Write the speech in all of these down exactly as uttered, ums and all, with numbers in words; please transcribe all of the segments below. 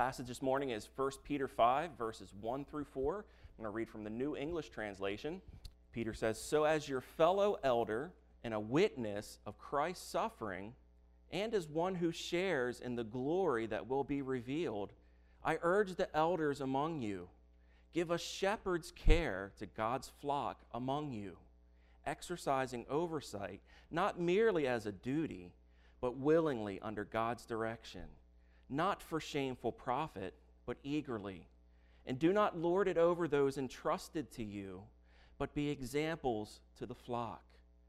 passage this morning is First Peter five, verses one through four. I'm going to read from the New English Translation. Peter says, "So as your fellow elder and a witness of Christ's suffering, and as one who shares in the glory that will be revealed, I urge the elders among you, give a shepherd's care to God's flock among you, exercising oversight, not merely as a duty, but willingly under God's direction, not for shameful profit, but eagerly. And do not lord it over those entrusted to you, but be examples to the flock.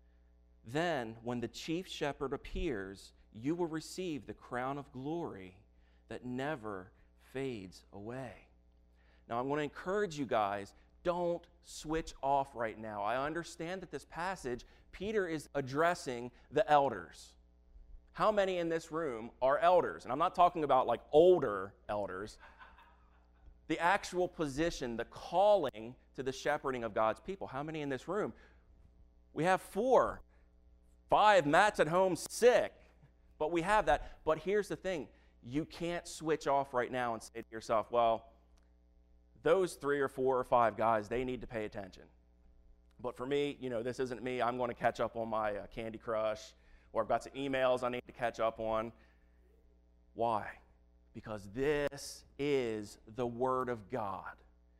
Then, when the chief shepherd appears, you will receive the crown of glory that never fades away." Now, I'm going to encourage you guys, don't switch off right now. I understand that this passage, Peter is addressing the elders. How many in this room are elders? And I'm not talking about like older elders. The actual position, the calling to the shepherding of God's people. How many in this room? We have four. Five, Matt's at home sick. But we have that. But here's the thing. You can't switch off right now and say to yourself, well, those three or four or five guys, they need to pay attention. But for me, you know, this isn't me. I'm going to catch up on my uh, Candy Crush, or I've got some emails I need to catch up on. Why? Because this is the Word of God.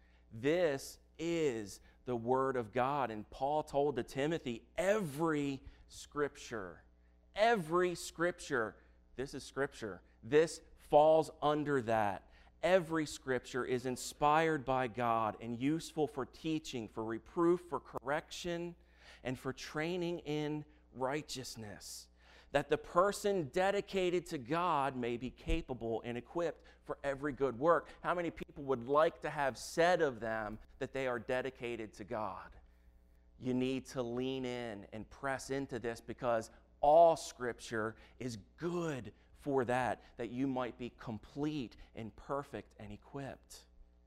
This is the Word of God. And Paul told to Timothy, every Scripture, every Scripture, this is Scripture. This falls under that. Every Scripture is inspired by God and useful for teaching, for reproof, for correction, and for training in righteousness, that the person dedicated to God may be capable and equipped for every good work. How many people would like to have said of them that they are dedicated to God? You need to lean in and press into this, because all Scripture is good for that, that you might be complete and perfect and equipped.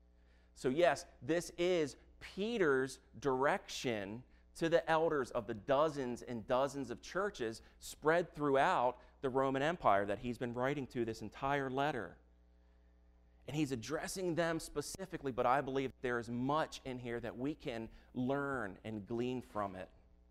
So yes, this is Peter's direction to the elders of the dozens and dozens of churches spread throughout the Roman Empire that he's been writing to this entire letter. And he's addressing them specifically, but I believe there is much in here that we can learn and glean from it.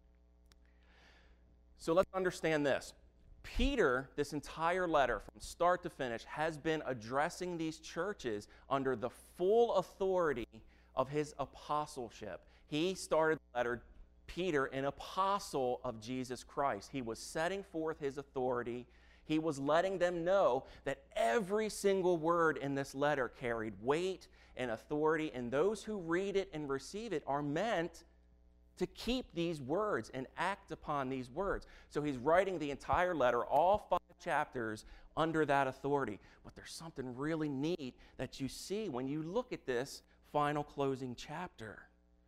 So let's understand this. Peter, this entire letter from start to finish, has been addressing these churches under the full authority of his apostleship. He started the letter, Peter, an apostle of Jesus Christ. He was setting forth his authority. He was letting them know that every single word in this letter carried weight and authority, and those who read it and receive it are meant to keep these words and act upon these words. So he's writing the entire letter, all five chapters, under that authority. But there's something really neat that you see when you look at this final closing chapter.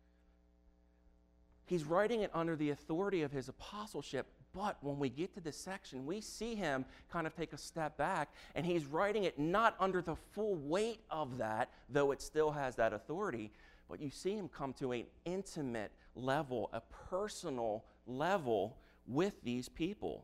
He's writing it under the authority of his apostleship, but when we get to this section, we see him kind of take a step back, and he's writing it not under the full weight of that, though it still has that authority, but you see him come to an intimate level, a personal level with these people.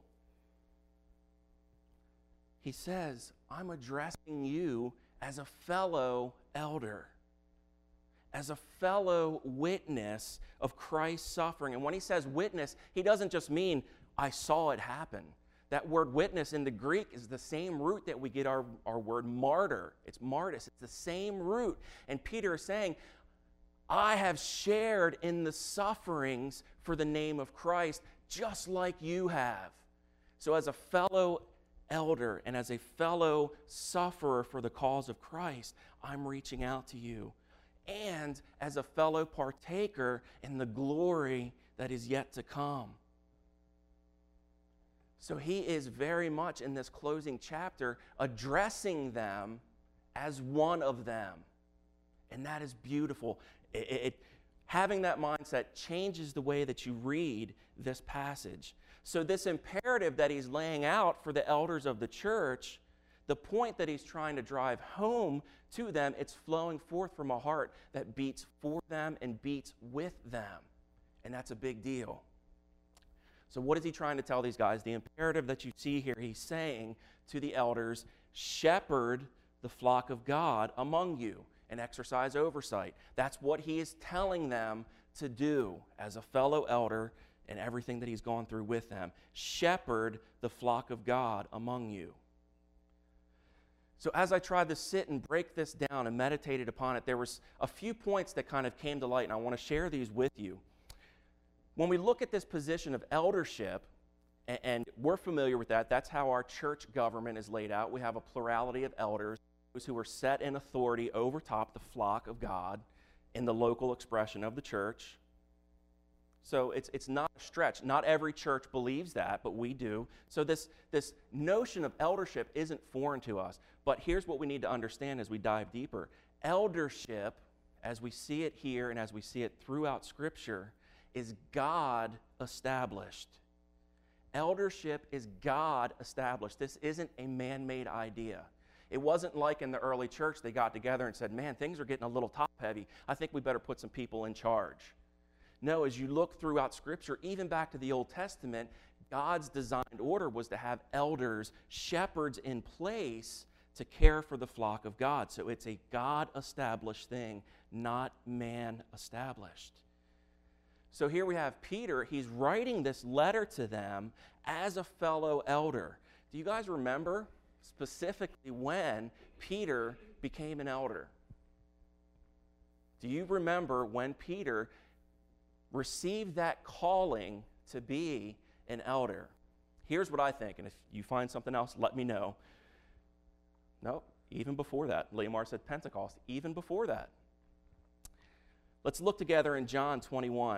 He says, I'm addressing you as a fellow elder, as a fellow witness of Christ's suffering. And when he says witness, he doesn't just mean, I saw it happen. That word witness in the Greek is the same root that we get our, our word martyr. It's martyrs. It's the same root. And Peter is saying, I have shared in the sufferings for the name of Christ, just like you have. So as a fellow elder and as a fellow sufferer for the cause of Christ, I'm reaching out to you. And as a fellow partaker in the glory that is yet to come. So he is very much in this closing chapter addressing them as one of them. And that is beautiful. It, it, having that mindset changes the way that you read this passage. So this imperative that he's laying out for the elders of the church, the point that he's trying to drive home to them, it's flowing forth from a heart that beats for them and beats with them. And that's a big deal. So what is he trying to tell these guys? The imperative that you see here, he's saying to the elders, shepherd the flock of God among you and exercise oversight. That's what he is telling them to do as a fellow elder and everything that he's gone through with them. Shepherd the flock of God among you. So as I tried to sit and break this down and meditated upon it, there was a few points that kind of came to light, and I want to share these with you. When we look at this position of eldership, and, and we're familiar with that, that's how our church government is laid out. We have a plurality of elders, those who are set in authority over top the flock of God in the local expression of the church. So it's, it's not a stretch. Not every church believes that, but we do. So this, this notion of eldership isn't foreign to us. But here's what we need to understand as we dive deeper. Eldership, as we see it here and as we see it throughout Scripture, is God established. Eldership is God established. This isn't a man-made idea. It wasn't like in the early church they got together and said, man, things are getting a little top-heavy. I think we better put some people in charge. No, as you look throughout Scripture, even back to the Old Testament, God's designed order was to have elders, shepherds in place to care for the flock of God. So it's a God-established thing, not man-established. So here we have Peter. He's writing this letter to them as a fellow elder. Do you guys remember specifically when Peter became an elder? Do you remember when Peter received that calling to be an elder? Here's what I think, and if you find something else, let me know. No, even before that. Lamar said Pentecost, even before that. Let's look together in John twenty-one.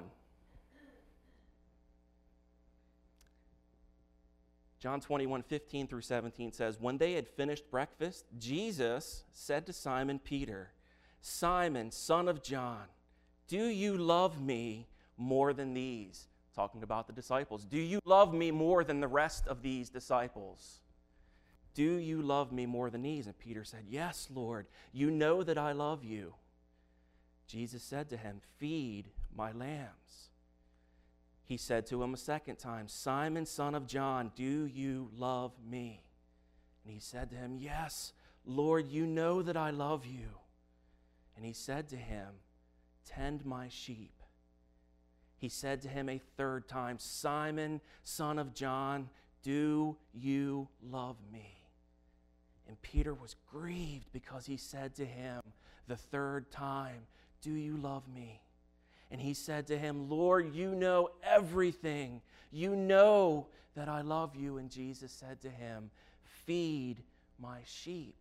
John twenty-one, fifteen through seventeen says, when they had finished breakfast, Jesus said to Simon Peter, Simon, son of John, do you love me more than these? Talking about the disciples. Do you love me more than the rest of these disciples? Do you love me more than these? And Peter said, yes, Lord, you know that I love you. Jesus said to him, feed my lambs. He said to him a second time, Simon, son of John, do you love me? And he said to him, yes, Lord, you know that I love you. And he said to him, tend my sheep. He said to him a third time, Simon, son of John, do you love me? And Peter was grieved because he said to him the third time, do you love me? And he said to him, Lord, you know everything. You know that I love you. And Jesus said to him, feed my sheep.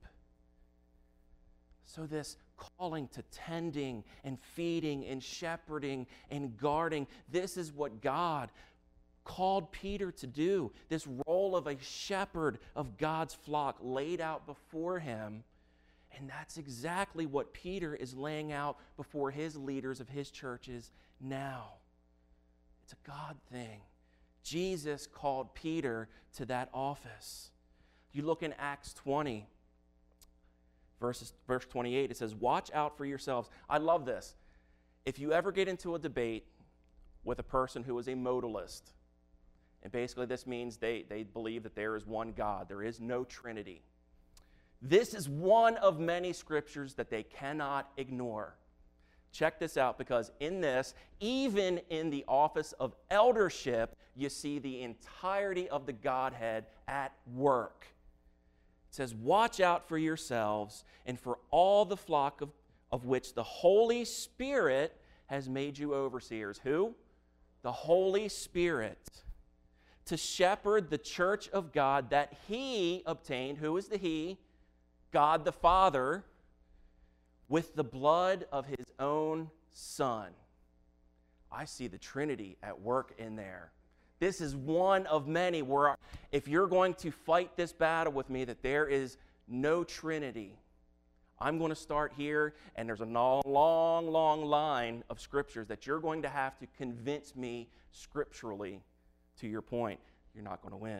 So this calling to tending and feeding and shepherding and guarding, this is what God called Peter to do. This role of a shepherd of God's flock laid out before him. And that's exactly what Peter is laying out before his leaders of his churches now. It's a God thing. Jesus called Peter to that office. You look in Acts twenty, verses, verse twenty-eight, it says, watch out for yourselves. I love this. If you ever get into a debate with a person who is a modalist, and basically this means they, they believe that there is one God, there is no Trinity. This is one of many scriptures that they cannot ignore. Check this out, because in this, even in the office of eldership, you see the entirety of the Godhead at work. It says, watch out for yourselves and for all the flock of, of which the Holy Spirit has made you overseers. Who? The Holy Spirit. To shepherd the church of God that He obtained. Who is the He? God the Father, with the blood of His own Son. I see the Trinity at work in there. This is one of many where if you're going to fight this battle with me that there is no Trinity, I'm going to start here, and there's a long, long, long line of scriptures that you're going to have to convince me scripturally to your point. You're not going to win.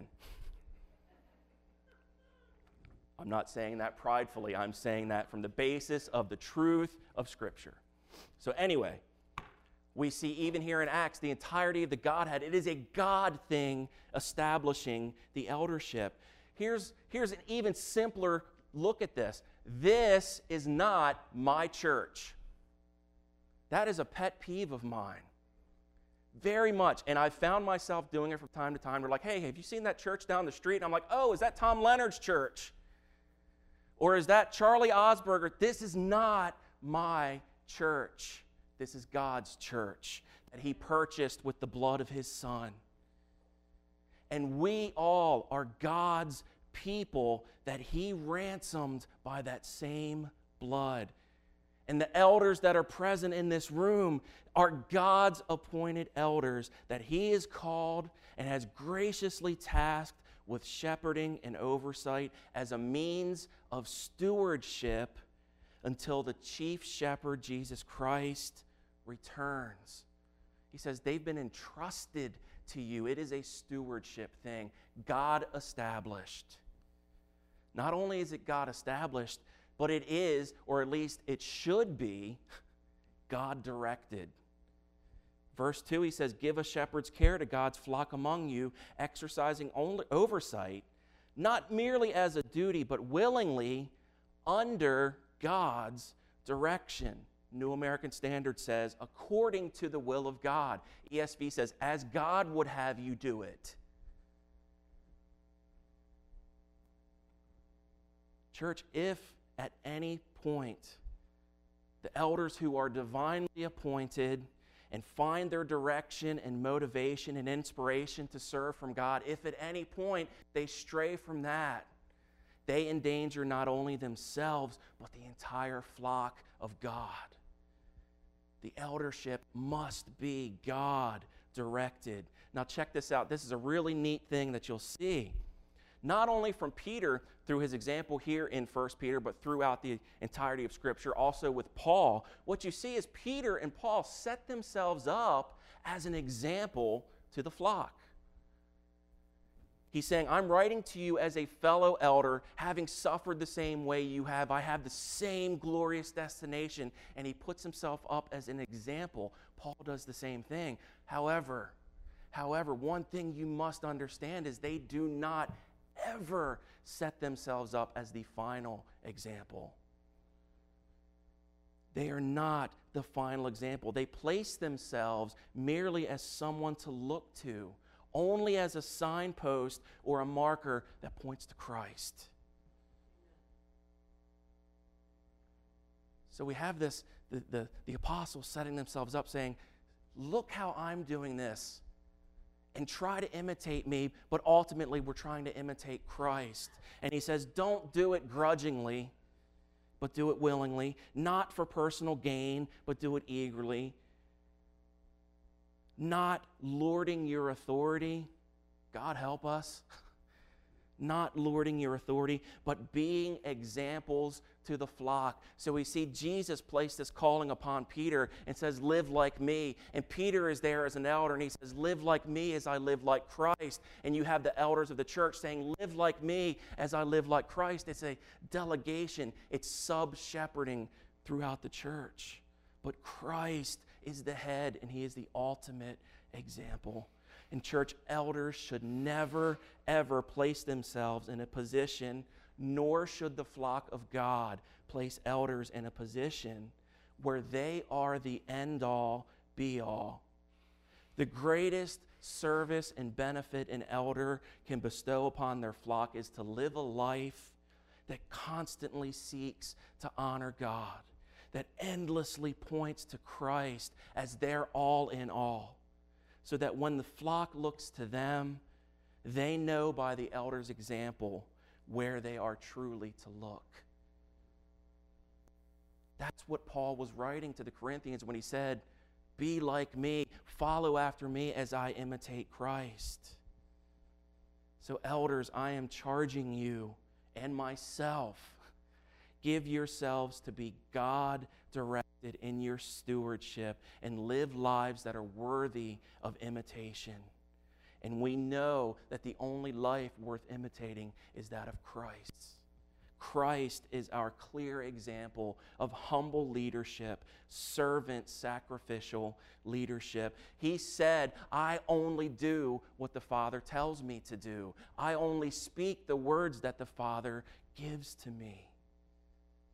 I'm not saying that pridefully. I'm saying that from the basis of the truth of Scripture. So anyway, we see even here in Acts the entirety of the Godhead. It is a God thing establishing the eldership. Here's, here's an even simpler look at this. this is not my church. That is a pet peeve of mine. Very much. And I've found myself doing it from time to time. They're like, hey, have you seen that church down the street? And I'm like, oh, is that Tom Leonard's church? Or is that Charlie Osberger? This is not my church. This is God's church that he purchased with the blood of his Son. And we all are God's people that he ransomed by that same blood. And the elders that are present in this room are God's appointed elders that he has called and has graciously tasked with shepherding and oversight as a means of stewardship until the chief shepherd, Jesus Christ, returns. He says they've been entrusted to you. It is a stewardship thing. God established. Not only is it God established, but it is, or at least it should be, God directed. Verse two, he says, give a shepherd's care to God's flock among you, exercising only oversight, not merely as a duty, but willingly under God's direction. New American Standard says, according to the will of God. E S V says, as God would have you do it. Church, if at any point the elders who are divinely appointed and find their direction and motivation and inspiration to serve from God, if at any point they stray from that, they endanger not only themselves, but the entire flock of God. The eldership must be God-directed. Now check this out. This is a really neat thing that you'll see. Not only from Peter through his example here in First Peter, but throughout the entirety of Scripture, also with Paul, what you see is Peter and Paul set themselves up as an example to the flock. He's saying, I'm writing to you as a fellow elder, having suffered the same way you have. I have the same glorious destination. And he puts himself up as an example. Paul does the same thing. However, however, one thing you must understand is they do not ever set themselves up as the final example. They are not the final example. They place themselves merely as someone to look to, only as a signpost or a marker that points to Christ. So we have this, the, the, the apostles setting themselves up saying, look how I'm doing this, and try to imitate me, but ultimately we're trying to imitate Christ. And he says, don't do it grudgingly, but do it willingly, not for personal gain, but do it eagerly, not lording your authority. God help us. Not lording your authority, but being examples to the flock. So we see Jesus place this calling upon Peter and says, live like me. And Peter is there as an elder and he says, live like me as I live like Christ. And you have the elders of the church saying, live like me as I live like Christ. It's a delegation. It's sub-shepherding throughout the church. But Christ is the head and he is the ultimate example. And church elders should never, ever place themselves in a position, nor should the flock of God place elders in a position where they are the end-all, be-all. The greatest service and benefit an elder can bestow upon their flock is to live a life that constantly seeks to honor God, that endlessly points to Christ as their all in all. So that when the flock looks to them, they know by the elder's example where they are truly to look. That's what Paul was writing to the Corinthians when he said, be like me, follow after me as I imitate Christ. So elders, I am charging you and myself, give yourselves to be God-directed in your stewardship and live lives that are worthy of imitation. And we know that the only life worth imitating is that of Christ's. Christ is our clear example of humble leadership, servant sacrificial leadership. He said, I only do what the Father tells me to do. I only speak the words that the Father gives to me.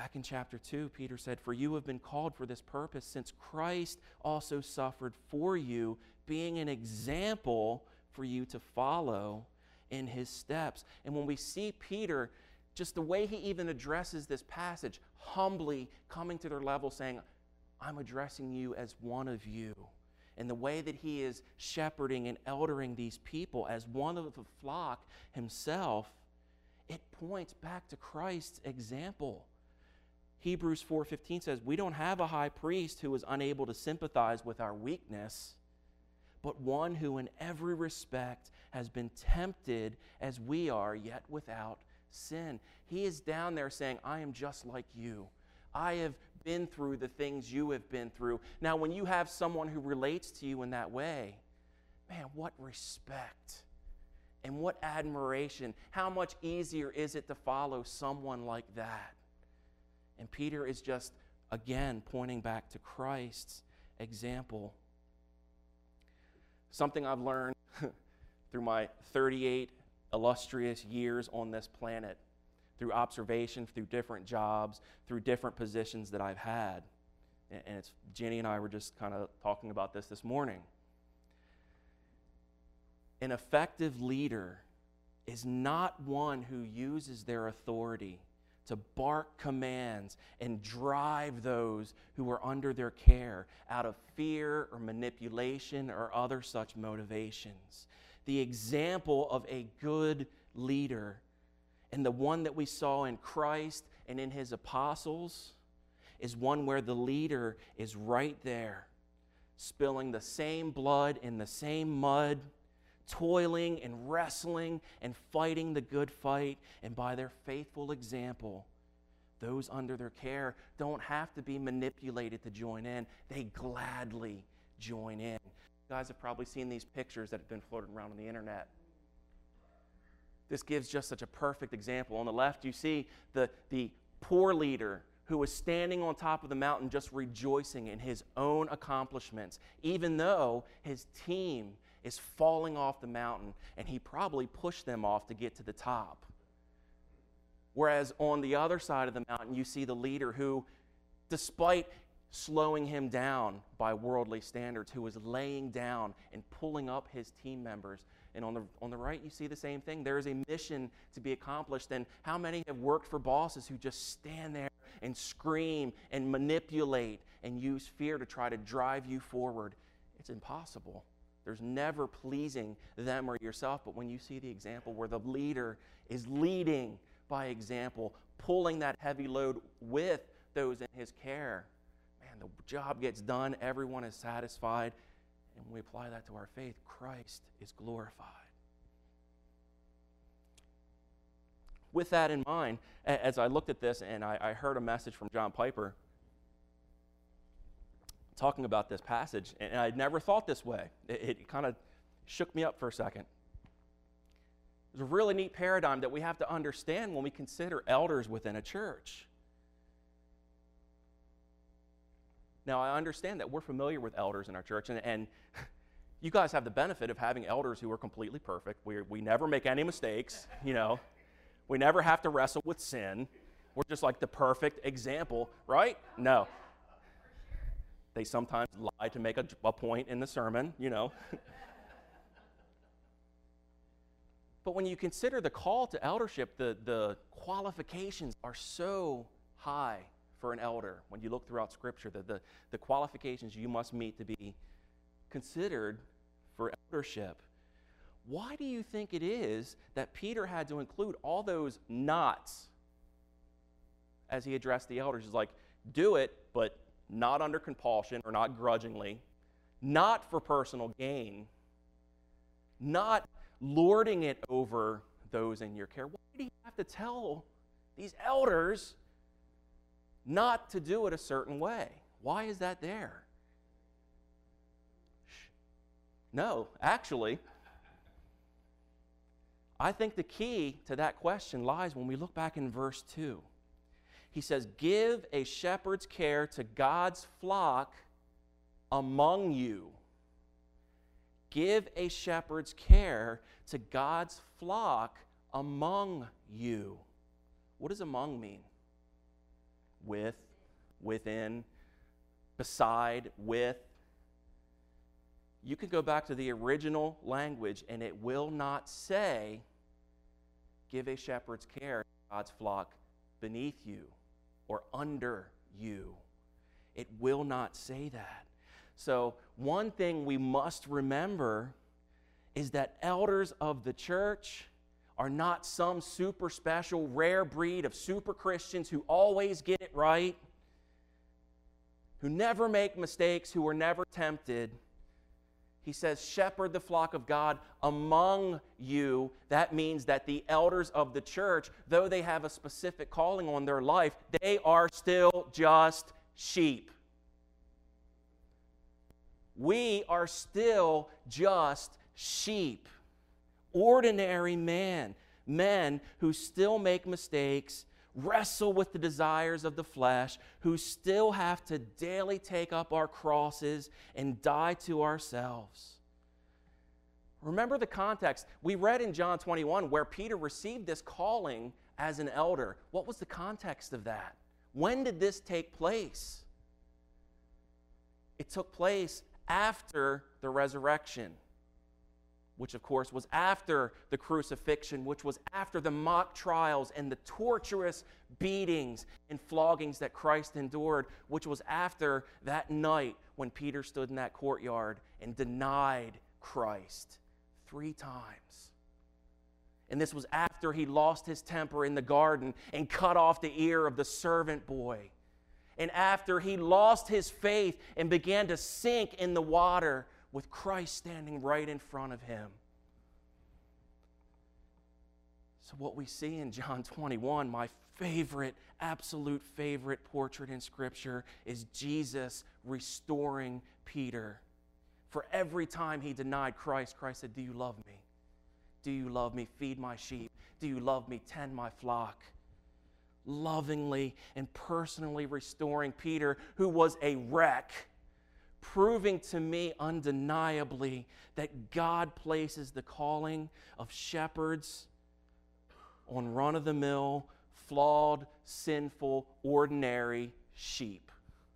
Back in chapter two, Peter said, "For you have been called for this purpose, since Christ also suffered for you, being an example for you to follow in his steps." And when we see Peter, just the way he even addresses this passage, humbly coming to their level, saying, "I'm addressing you as one of you." And the way that he is shepherding and eldering these people as one of the flock himself, it points back to Christ's example. Hebrews four fifteen says, "We don't have a high priest who is unable to sympathize with our weakness, but one who in every respect has been tempted as we are, yet without sin." He is down there saying, "I am just like you. I have been through the things you have been through." Now, when you have someone who relates to you in that way, man, what respect and what admiration. How much easier is it to follow someone like that? And Peter is just, again, pointing back to Christ's example. Something I've learned through my thirty-eight illustrious years on this planet, through observation, through different jobs, through different positions that I've had. And it's Jenny and I were just kind of talking about this this morning. An effective leader is not one who uses their authority to bark commands and drive those who are under their care out of fear or manipulation or other such motivations. The example of a good leader, and the one that we saw in Christ and in his apostles, is one where the leader is right there, spilling the same blood in the same mud, toiling and wrestling and fighting the good fight. And by their faithful example, those under their care don't have to be manipulated to join in. They gladly join in. You guys have probably seen these pictures that have been floating around on the internet. This gives just such a perfect example. On the left, you see the, the poor leader who was standing on top of the mountain just rejoicing in his own accomplishments, even though his team is falling off the mountain, and he probably pushed them off to get to the top. Whereas on the other side of the mountain, you see the leader who, despite slowing him down by worldly standards, who was laying down and pulling up his team members. And on the, on the right, you see the same thing. There is a mission to be accomplished. And how many have worked for bosses who just stand there and scream and manipulate and use fear to try to drive you forward? It's impossible. There's never pleasing them or yourself. But when you see the example where the leader is leading by example, pulling that heavy load with those in his care, man, the job gets done. Everyone is satisfied. And when we apply that to our faith, Christ is glorified. With that in mind, as I looked at this and I, I heard a message from John Piper talking about this passage, and I'd never thought this way. It, it kind of shook me up for a second. There's a really neat paradigm that we have to understand when we consider elders within a church. Now, I understand that we're familiar with elders in our church, and, and you guys have the benefit of having elders who are completely perfect. We, we never make any mistakes, you know. We never have to wrestle with sin. We're just like the perfect example, right? No. They sometimes lie to make a, a point in the sermon, you know. But when you consider the call to eldership, the, the qualifications are so high for an elder. When you look throughout Scripture, the, the, the qualifications you must meet to be considered for eldership. Why do you think it is that Peter had to include all those nots as he addressed the elders? He's like, do it, but not under compulsion or not grudgingly, not for personal gain, not lording it over those in your care. Why do you have to tell these elders not to do it a certain way? Why is that there? No, actually, I think the key to that question lies when we look back in verse two. He says, give a shepherd's care to God's flock among you. Give a shepherd's care to God's flock among you. What does among mean? with, within, beside, with. You can go back to the original language and it will not say, give a shepherd's care to God's flock beneath you or under you. It will not say that. So one thing we must remember is that elders of the church are not some super special rare breed of super Christians who always get it right, who never make mistakes, who are never tempted. He says, shepherd the flock of God among you. That means that the elders of the church, though they have a specific calling on their life, they are still just sheep. We are still just sheep. Ordinary men, men who still make mistakes, wrestle with the desires of the flesh, who still have to daily take up our crosses and die to ourselves. Remember the context. We read in John twenty-one where Peter received this calling as an elder. What was the context of that? When did this take place? It took place after the resurrection, which of course was after the crucifixion, which was after the mock trials and the torturous beatings and floggings that Christ endured, which was after that night when Peter stood in that courtyard and denied Christ three times. And this was after he lost his temper in the garden and cut off the ear of the servant boy. And after he lost his faith and began to sink in the water with Christ standing right in front of him. So what we see in John twenty-one, my favorite, absolute favorite portrait in Scripture, is Jesus restoring Peter. For every time he denied Christ, Christ said, do you love me? Do you love me? Feed my sheep. Do you love me? Tend my flock. Lovingly and personally restoring Peter, who was a wreck, proving to me undeniably that God places the calling of shepherds on run-of-the-mill, flawed, sinful, ordinary sheep.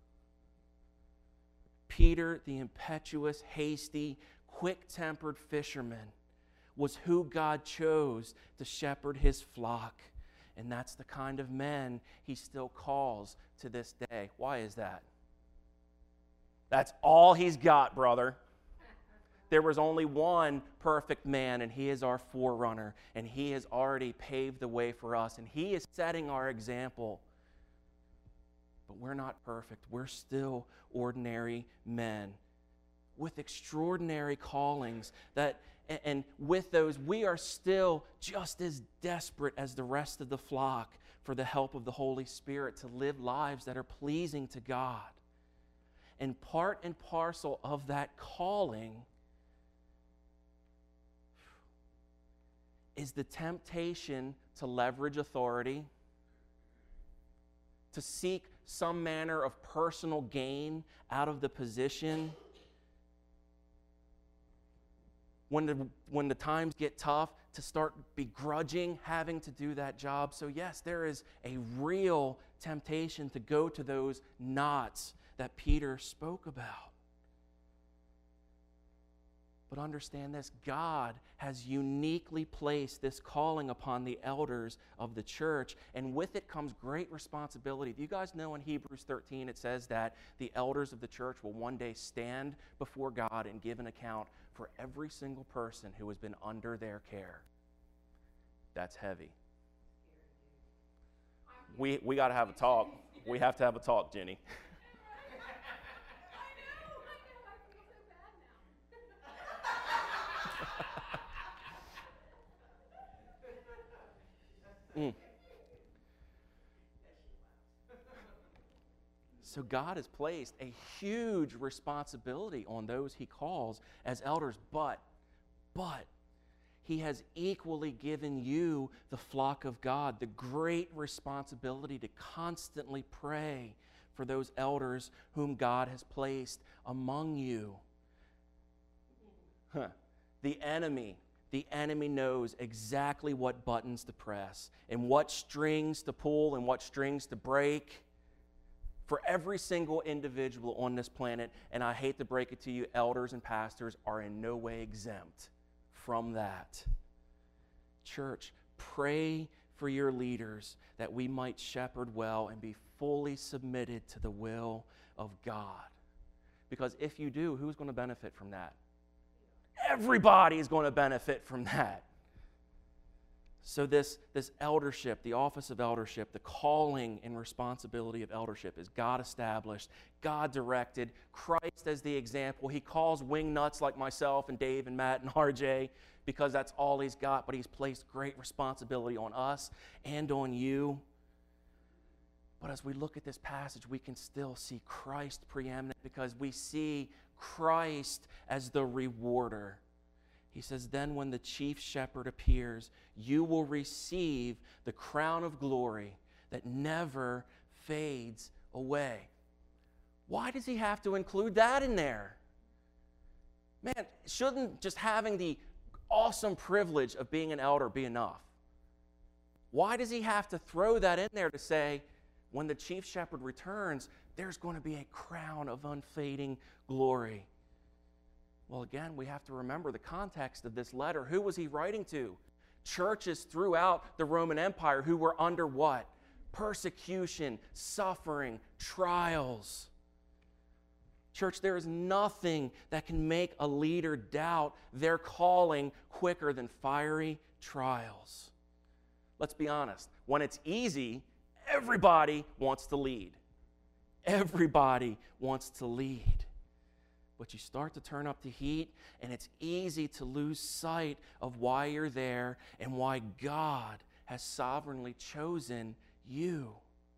Peter, the impetuous, hasty, quick-tempered fisherman, was who God chose to shepherd his flock. And that's the kind of men he still calls to this day. Why is that? That's all he's got, brother. There was only one perfect man, and he is our forerunner, and he has already paved the way for us, and he is setting our example. But we're not perfect. We're still ordinary men with extraordinary callings that, and with those, we are still just as desperate as the rest of the flock for the help of the Holy Spirit to live lives that are pleasing to God. And part and parcel of that calling is the temptation to leverage authority, to seek some manner of personal gain out of the position. When the, when the times get tough, to start begrudging having to do that job. So yes, there is a real temptation to go to those knots that Peter spoke about. But understand this, God has uniquely placed this calling upon the elders of the church, and with it comes great responsibility. Do you guys know in Hebrews thirteen it says that the elders of the church will one day stand before God and give an account for every single person who has been under their care? That's heavy. We, we got to have a talk. We have to have a talk, Jenny. Mm. So God has placed a huge responsibility on those he calls as elders, but, but, he has equally given you, the flock of God, the great responsibility to constantly pray for those elders whom God has placed among you. Huh. The enemy The enemy knows exactly what buttons to press and what strings to pull and what strings to break. for every single individual on this planet, and I hate to break it to you, elders and pastors are in no way exempt from that. Church, pray for your leaders that we might shepherd well and be fully submitted to the will of God. Because if you do, who's going to benefit from that? Everybody is going to benefit from that. So this, this eldership, the office of eldership, the calling and responsibility of eldership is God established, God directed, Christ as the example. He calls wingnuts like myself and Dave and Matt and R J because that's all he's got, but he's placed great responsibility on us and on you. But as we look at this passage, we can still see Christ preeminent because we see Christ as the rewarder. He says, then when the chief shepherd appears, you will receive the crown of glory that never fades away. Why does he have to include that in there? Man, shouldn't just having the awesome privilege of being an elder be enough? Why does he have to throw that in there to say, when the chief shepherd returns, there's going to be a crown of unfading glory? Well, again, we have to remember the context of this letter. Who was he writing to? Churches throughout the Roman Empire who were under what? Persecution, suffering, trials. Church, there is nothing that can make a leader doubt their calling quicker than fiery trials. Let's be honest. When it's easy, everybody wants to lead. Everybody wants to lead. But you start to turn up the heat, and it's easy to lose sight of why you're there and why God has sovereignly chosen you.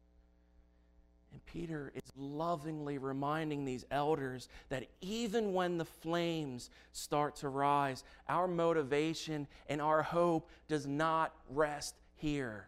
And Peter is lovingly reminding these elders that even when the flames start to rise, our motivation and our hope does not rest here.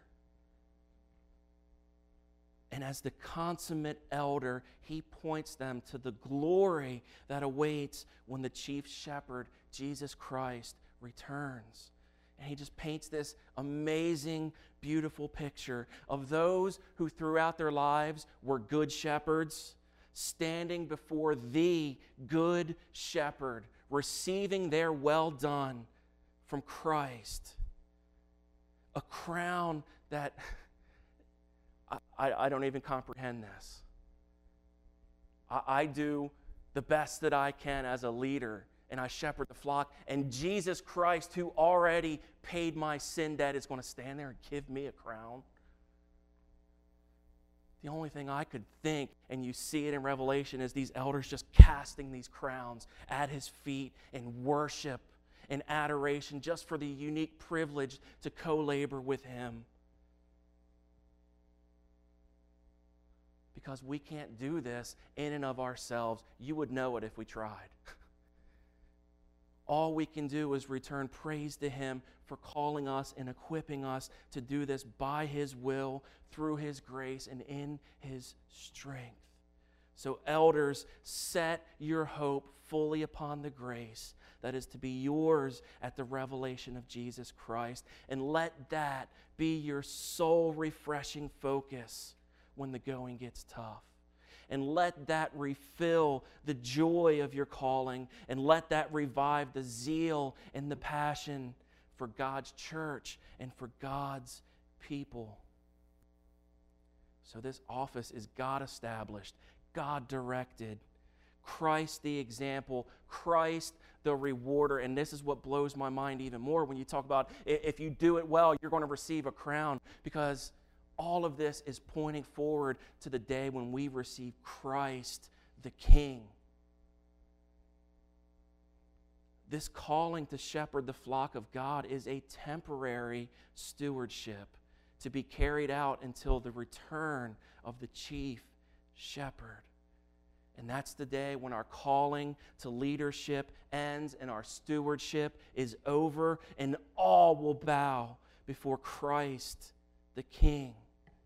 And as the consummate elder, he points them to the glory that awaits when the chief shepherd, Jesus Christ, returns. And he just paints this amazing, beautiful picture of those who throughout their lives were good shepherds, standing before the good shepherd, receiving their well done from Christ. A crown that... I, I don't even comprehend this. I, I do the best that I can as a leader, and I shepherd the flock, and Jesus Christ, who already paid my sin debt, is going to stand there and give me a crown. The only thing I could think, and you see it in Revelation, is these elders just casting these crowns at his feet in worship and adoration just for the unique privilege to co-labor with him. Because we can't do this in and of ourselves. You would know it if we tried. All we can do is return praise to him for calling us and equipping us to do this by his will, through his grace, and in his strength. So elders, set your hope fully upon the grace that is to be yours at the revelation of Jesus Christ. And let that be your soul refreshing focus when the going gets tough. And let that refill the joy of your calling, and let that revive the zeal and the passion for God's church and for God's people. So this office is God established, God directed, Christ the example, Christ the rewarder. And this is what blows my mind even more when you talk about if you do it well, you're going to receive a crown, because all of this is pointing forward to the day when we receive Christ the King. This calling to shepherd the flock of God is a temporary stewardship to be carried out until the return of the chief shepherd. And that's the day when our calling to leadership ends and our stewardship is over, and all will bow before Christ the King.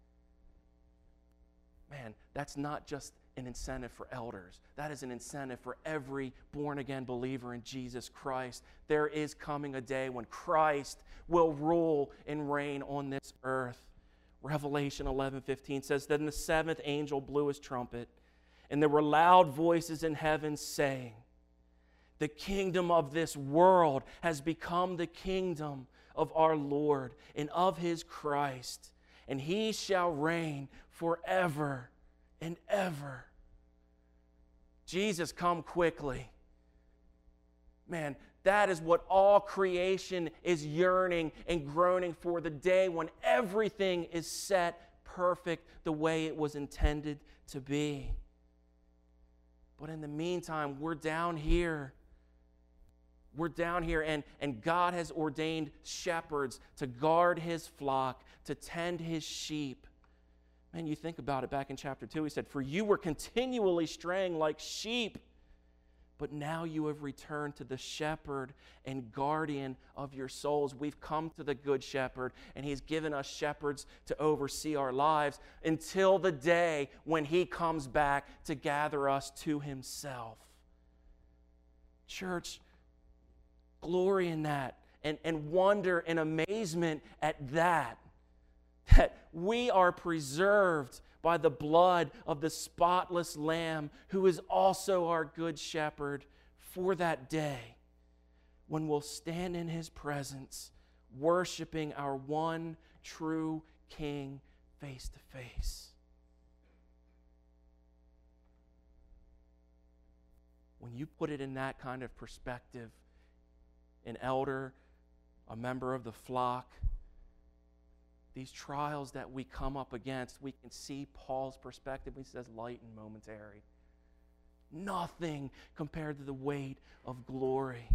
Man, that's not just an incentive for elders. That is an incentive for every born-again believer in Jesus Christ. There is coming a day when Christ will rule and reign on this earth, Revelation eleven fifteen says, "Then the seventh angel blew his trumpet, and there were loud voices in heaven saying, 'The kingdom of this world has become the kingdom of our Lord and of his Christ, and he shall reign forever and ever.'" Jesus, come quickly. Man, that is what all creation is yearning and groaning for, the day when everything is set perfect the way it was intended to be. But in the meantime, we're down here. We're down here, and, and God has ordained shepherds to guard his flock, to tend his sheep. Man, you think about it back in chapter two, he said, "For you were continually straying like sheep, but now you have returned to the shepherd and guardian of your souls." We've come to the good shepherd, and he's given us shepherds to oversee our lives until the day when he comes back to gather us to himself. Church, glory in that, and, and wonder and amazement at that, that we are preserved by the blood of the spotless Lamb, who is also our good shepherd, for that day when we'll stand in his presence, worshiping our one true King face to face. When you put it in that kind of perspective, an elder, a member of the flock, these trials that we come up against, we can see Paul's perspective. He says light and momentary. Nothing compared to the weight of glory.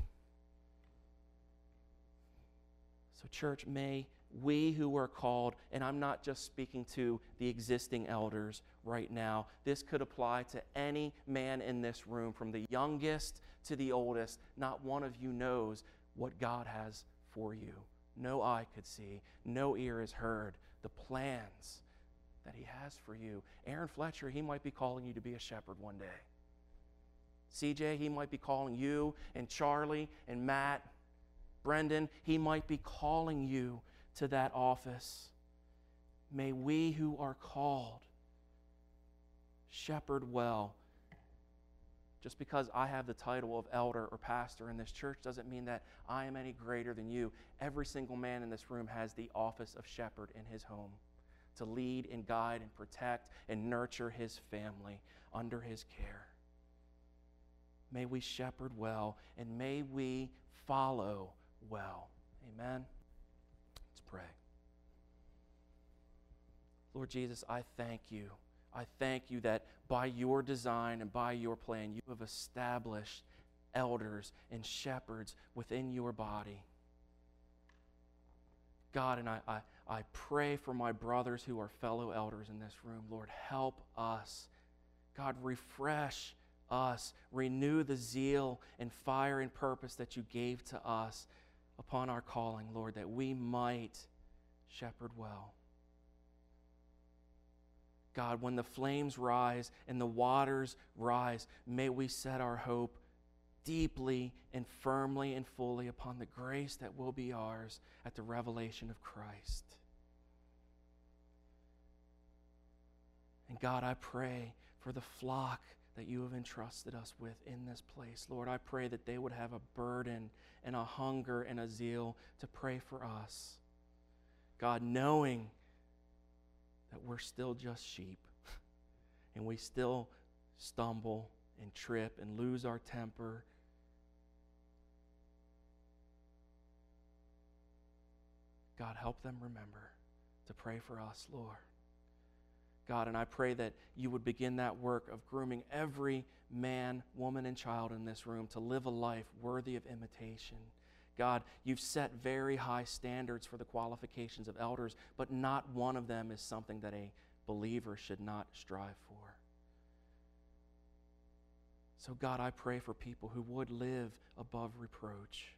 So church, may we who are called, and I'm not just speaking to the existing elders right now, this could apply to any man in this room, from the youngest to the oldest. Not one of you knows what God has for you. No eye could see, no ear has heard the plans that he has for you. Aaron Fletcher, he might be calling you to be a shepherd one day. C J, he might be calling you, and Charlie and Matt, Brendan, he might be calling you to that office. May we who are called shepherd well. Just because I have the title of elder or pastor in this church doesn't mean that I am any greater than you. Every single man in this room has the office of shepherd in his home, to lead and guide and protect and nurture his family under his care. May we shepherd well, and may we follow well. Amen. Let's pray. Lord Jesus, I thank you. I thank you that by your design and by your plan, you have established elders and shepherds within your body. God, and I, I, I pray for my brothers who are fellow elders in this room. Lord, help us. God, refresh us. Renew the zeal and fire and purpose that you gave to us upon our calling, Lord, that we might shepherd well. God, when the flames rise and the waters rise, may we set our hope deeply and firmly and fully upon the grace that will be ours at the revelation of Christ. And God, I pray for the flock that you have entrusted us with in this place. Lord, I pray that they would have a burden and a hunger and a zeal to pray for us. God, knowing that we're still just sheep and we still stumble and trip and lose our temper. God, help them remember to pray for us, Lord. God, and I pray that you would begin that work of grooming every man, woman, and child in this room to live a life worthy of imitation. God, you've set very high standards for the qualifications of elders, but not one of them is something that a believer should not strive for. So God, I pray for people who would live above reproach.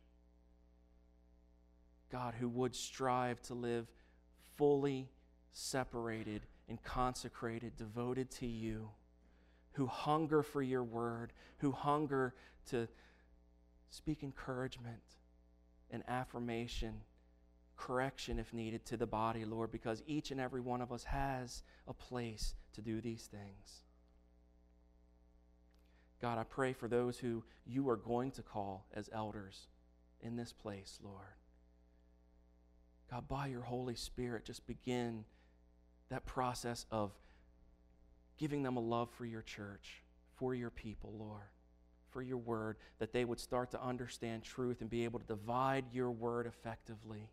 God, who would strive to live fully separated and consecrated, devoted to you, who hunger for your word, who hunger to speak encouragement and affirmation correction if needed to the body, Lord, because each and every one of us has a place to do these things. God, I pray for those who you are going to call as elders in this place, Lord. God, by your Holy Spirit, just begin that process of giving them a love for your church, for your people, Lord, for your word, that they would start to understand truth and be able to divide your word effectively.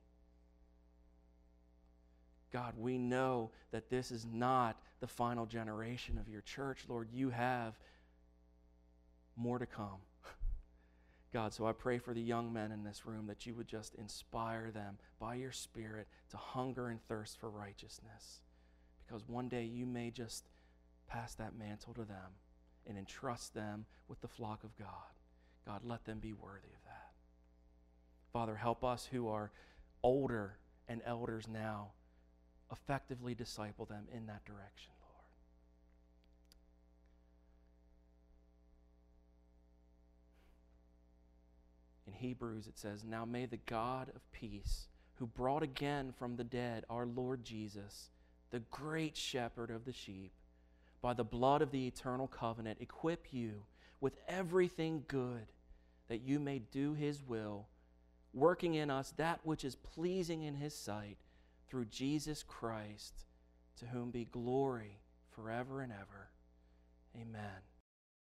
God, we know that this is not the final generation of your church, Lord. You have more to come. God, so I pray for the young men in this room that you would just inspire them by your Spirit to hunger and thirst for righteousness. Because one day you may just pass that mantle to them and entrust them with the flock of God. God, let them be worthy of that. Father, help us who are older and elders now effectively disciple them in that direction, Lord. In Hebrews it says, "Now may the God of peace, who brought again from the dead our Lord Jesus, the great shepherd of the sheep, by the blood of the eternal covenant, equip you with everything good, that you may do his will, working in us that which is pleasing in his sight, through Jesus Christ, to whom be glory forever and ever. Amen."